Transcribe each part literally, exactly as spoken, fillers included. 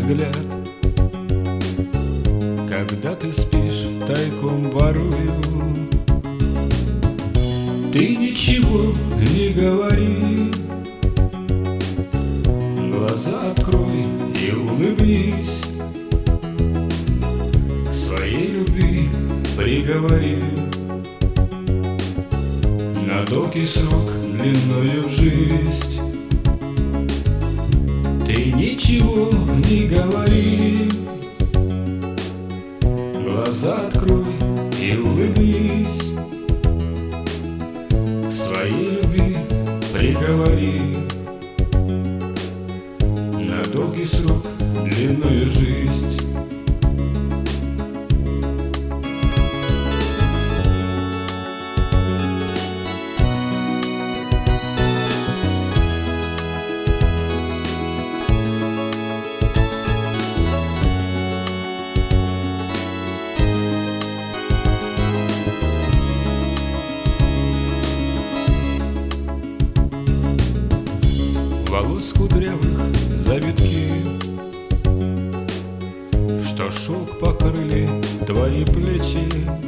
взгляд. Когда ты спишь, тайком ворую, ты ничего не говори. Глаза открой и улыбнись, своей любви приговори на долгий срок длиною в жизнь. Ты ничего не говори, глаза открой и улыбнись, своей любви приговори на долгий срок длинную жизнь. Волос кудрявых завитки, что шелк покрыли твои плечи,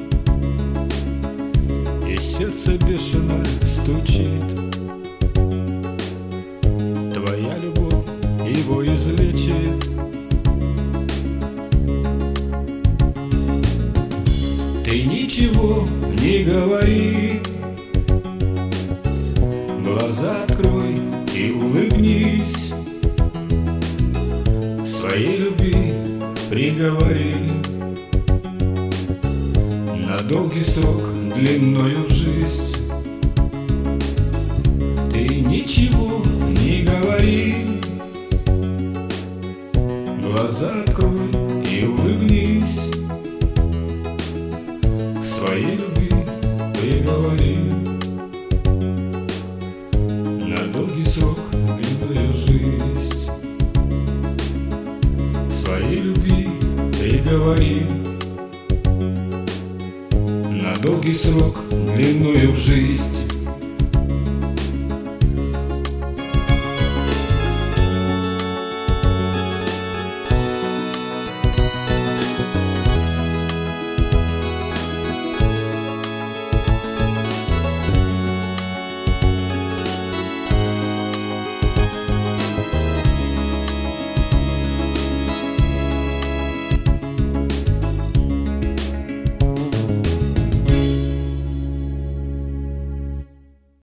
и сердце бешено стучит. Твоя любовь его излечит. Ты ничего не говори, глаза открой и улыбнись, своей любви приговори на долгий срок длиною в жизнь. Ты ничего не говори, глаза открой и улыбнись, своей любви приговори на долгий срок длинную жизнь. Своей любви приговори на долгий срок длинную жизнь.